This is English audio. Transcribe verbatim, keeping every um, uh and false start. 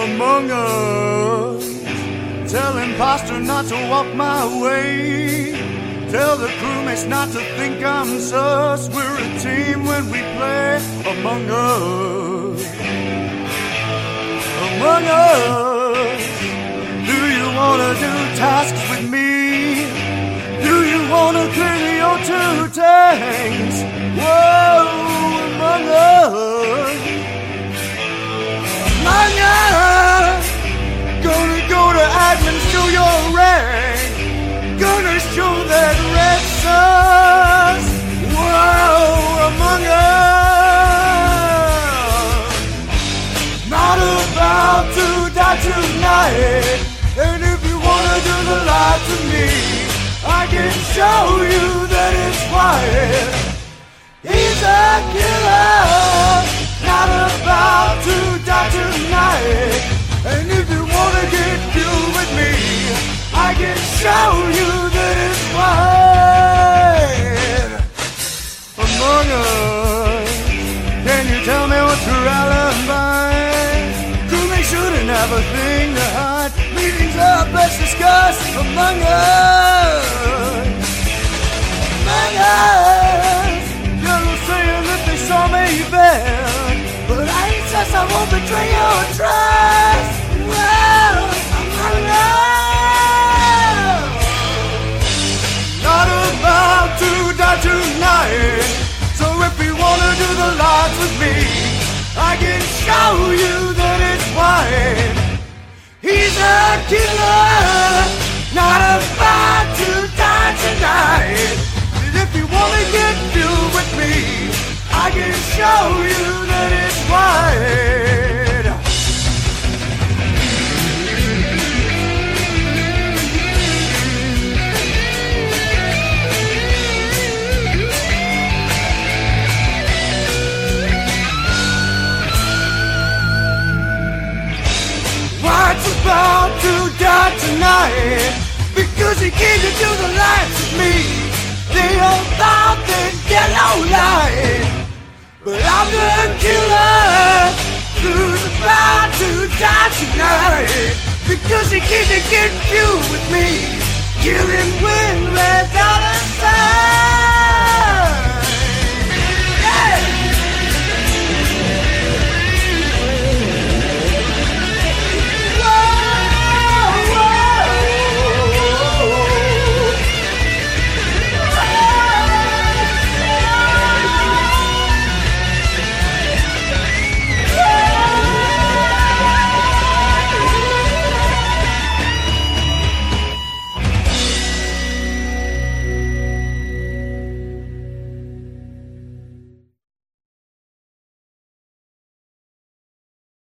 among us. Tell imposter not to walk my way. Tell the crewmates not to think I'm sus. We're a team when we play among us. Among us. Do you wanna do tasks with me? Do you wanna clear your two tanks? Whoa, among us. Among us. Gonna go to admin, show your rank. Gonna show that red sus. Whoa, among us. Not about to die tonight. And if you wanna do the lie to me, I can show you that it's quiet. He's a killer. Not about to die tonight. And if you wanna get fuel with me, I can show you that it's quiet. Among us. Can you tell me what's your alibi? Crewmates shouldn't have a thing to hide. Meetings are best discussed among us. Among us. You're saying that they saw me bad, but I ain't just, I won't betray your trust. Well, among us. Not about to die tonight. So if you wanna do the lies with me, I can show you that it's white. He's a killer. Not about to die tonight. And if you wanna get fuel with me, I can show you that it's white. White's about to die tonight because he came to do the lights with me. They all thought they'd get no light, but I'm the killer who's about to die tonight because he came to get fuel with me. Kill him with red dollar signs.